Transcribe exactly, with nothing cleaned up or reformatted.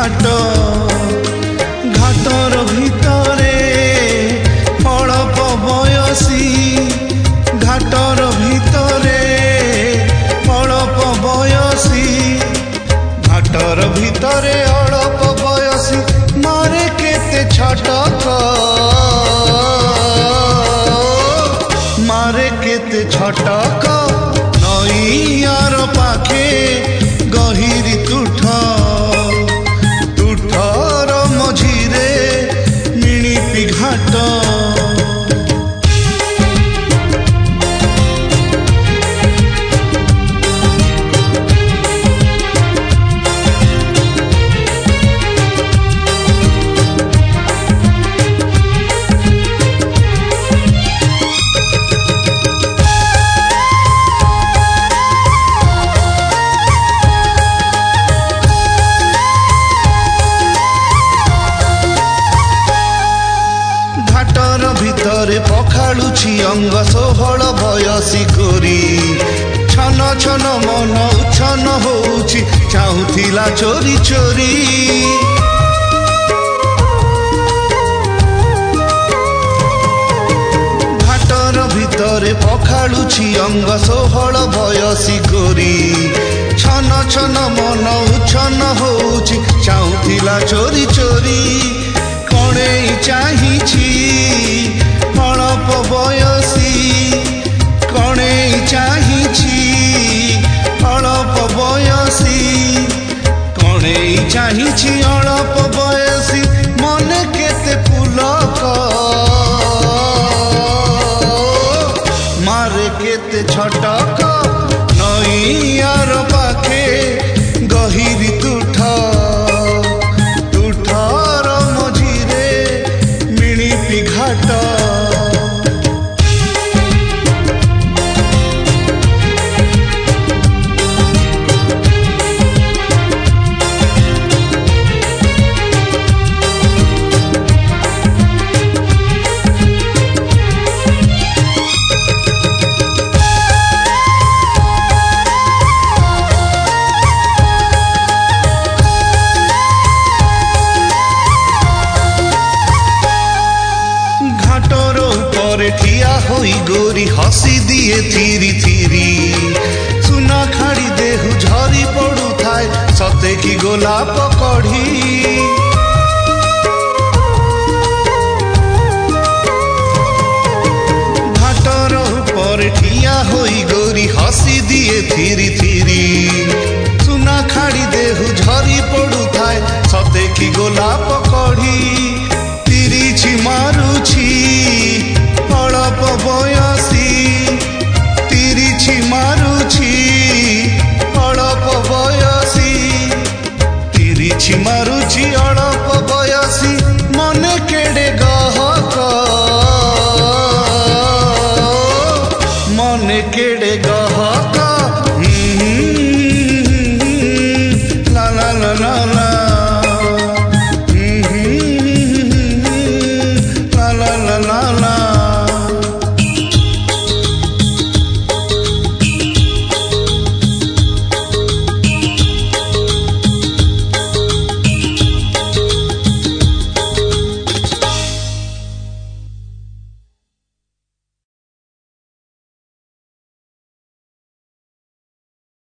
घाट घाटर भितरे अल्प बयसी घाटर भितरे अल्प बयसी घाटर भितरे अल्प बयसी मारे केते छटक मारे केते छटक नईयार पाखे गहिरी तुठ तुठर मझिरे मिणिपी घाट भितरे पखाड़ुछि अंग सोहल बयसी गोरी छन छन मन उछन होउछि चाहुथिला चोरी चोरी घाटर भितरे पखाड़ुछि अंग सोहल बयसी गोरी छन छन मन उछन होउछि चाहुथिला चोरी चोरी कणे चाहिछि अल्प बयसी कणे चाहिछि अल्प बयसी कणे चाहिछि अल्प बयसी मन केते पुलक मारे केते छटक नईयार पाखे गहिरी तुठ तुठर मझिरे मिणिपी घाट ठिया होई गोरी हसी दिए थीरी थीरी सुना खाड़ी देहु झरी पड़ू थाए सते की गोलाप कढ़ी घाटर ऊपर ठिया होई गोरी हसी दिए थीरी थीरी सुना खाड़ी देहु झरी पड़ू थाए सते की गोलाप कढ़ी तिरिछि मारुछि अल्प बयसी तिरिछि मारुछि अल्प बयसी तिरिछि मारुछि